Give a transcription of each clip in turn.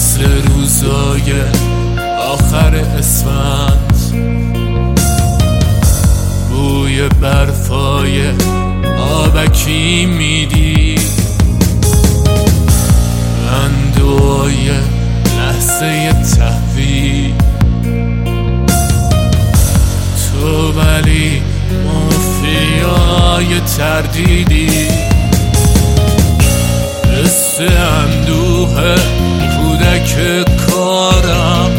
مثل روزای آخر اسفند، بوی برفای آبکی میدی، اندوهای لحظه تحویل، تو ولی مافیای تردیدی، حس اندوه کودک کارم،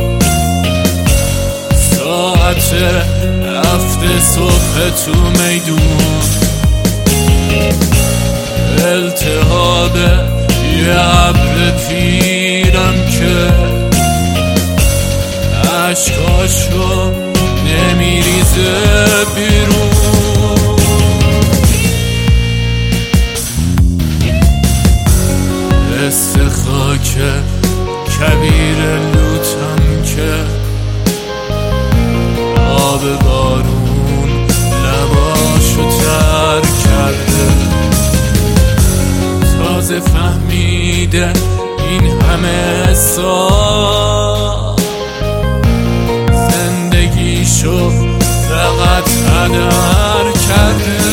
ساعت 7 صبح تو میدون، التهاب یه ابر پیرم که عشقاشو نمیریزه بیرون. حس خاک کبیر لوتم که آب بارون لباشو تر کرده، تازه فهمیده این همه سال زندگیشو فقط هدر کرده.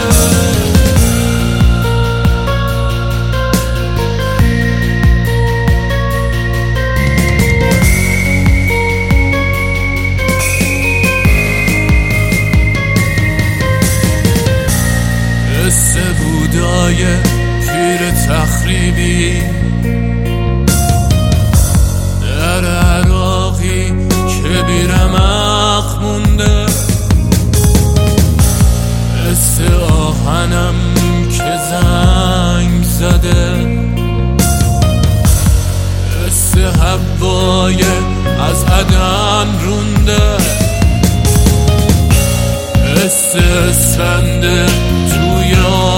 حس بودای پیر تخریبی در عراقی که بیرمق مونده، حس آهنم که زنگ زده، حس حبای از عدن رونده، حس سنده توی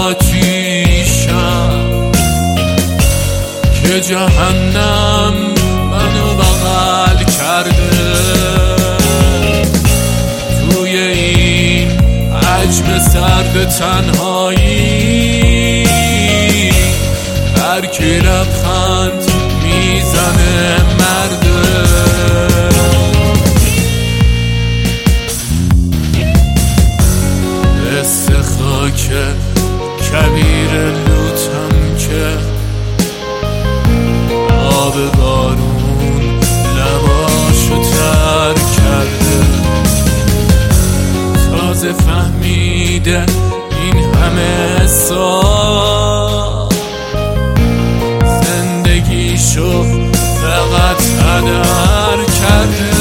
آتیشم که جهنم منو بغل کرده، توی این عجم سرد تنهایی هر کی لبخند میزنه مرده. حس خاک کبیر لوتم که آب بارون لباشو تر کرده، تازه فهمیده این همه سال زندگیشو فقط هدر کرده.